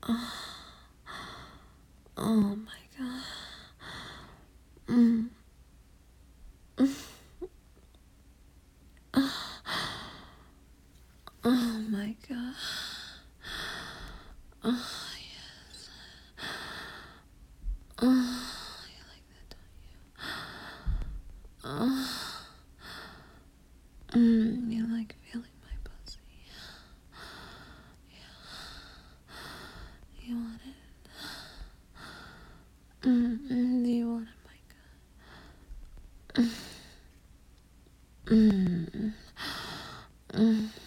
Oh my god. Mm. Oh my god. Oh yes. Oh, you like that, don't you? You like feeling my pussy. Yeah. You want it? Do you want it, Micah? Mm.